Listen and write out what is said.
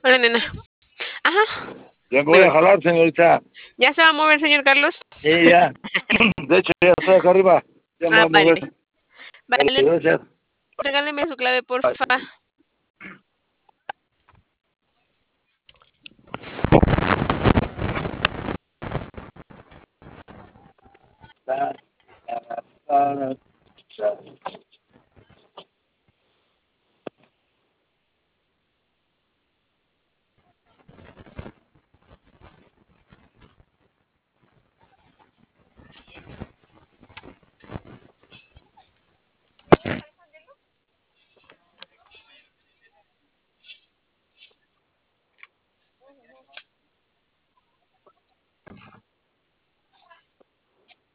Hola, nena. Ajá. Ya me voy a jalar, señorita. ¿Ya se va a mover, señor Carlos? Sí, ya. De hecho, ya estoy acá arriba. Ya me voy a Vale. mover. Vale, Gracias. regáleme su clave, porfa.